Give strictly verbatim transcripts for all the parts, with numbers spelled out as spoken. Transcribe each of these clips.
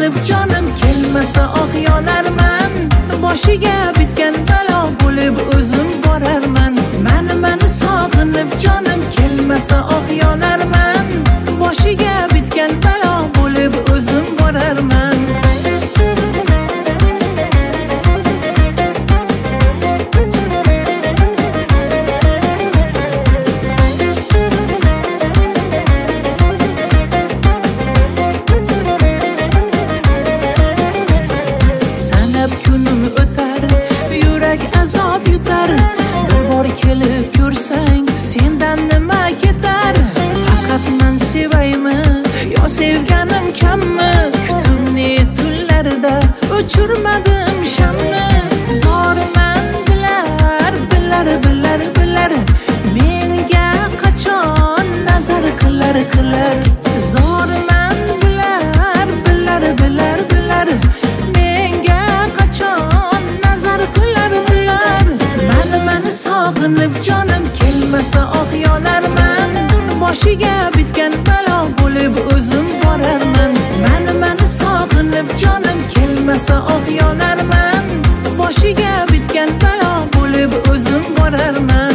sog'inib jonim kelmasa oh yonarman. Boshiga bitgan balo bo'lib o'zim borarman. Mani mani sog'inib jonim kelmasa oh yonarman. Boshiga bitgan balo bo'lib o'zim borarman. Kunim o'tar, yurak azob yutar. Bir bor kelib ko'rsang, sendan nima ketar? Faqat men sevaymi, yo sevganim kammi? Kutimni tunlarda o'chirmadim shamni. Zorman bilar, bilar, bilar, bilar. Menga qachon nazar qilar, qilar. Zorman bilar, bilar, bilar, bilar. Sog'inib jonim kelmasa oh yonarman. Boshiga bitgan balo bo'lib o'zim borarman. Mani mani sog'inib jonim kelmasa oh yonarman. Boshiga bitgan balo bo'lib o'zim borarman.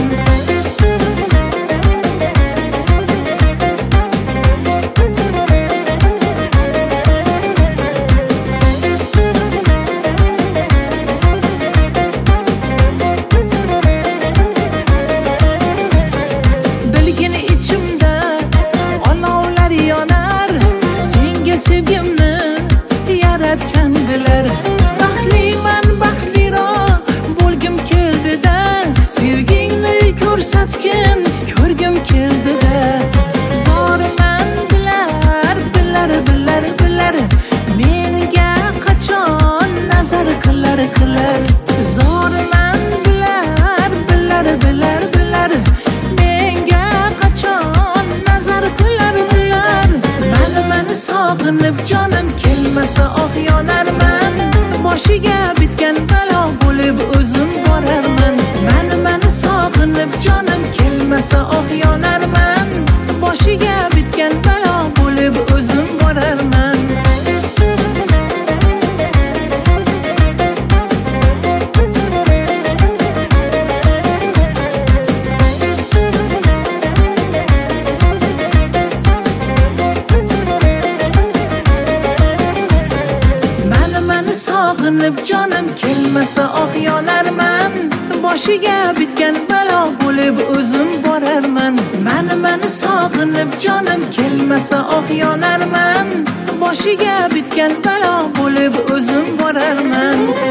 Sevgimni yaratgandilar. Baxtliman, baxtliroq bo'lgim keldida. Sevgingni ko'rsatgin, ko'rgim keldida. Zorman bilar, bilar, bilar, bilar. Menga qachon nazar qilar, qilar. Zorman bilar, bilar, bilar, bilar. Menga qachon nazar qilar, qilar. Mani mani sog'inib jonim kelmasa oh yonarman. Boshiga bitgan balo bo'lib o'zim borarman. Mani mani sog'inib jonim kelmasa oh yonarman. Boshiga bitgan balo bo'lib o'zim borarman. Sog'inib jonim kelmasa oh yonarman. Boshiga bitgan balo bo'lib o'zim borarman. Mani mani sog'inib jonim kelmasa oh yonarman. Boshiga bitgan balo bo'lib o'zim borarman.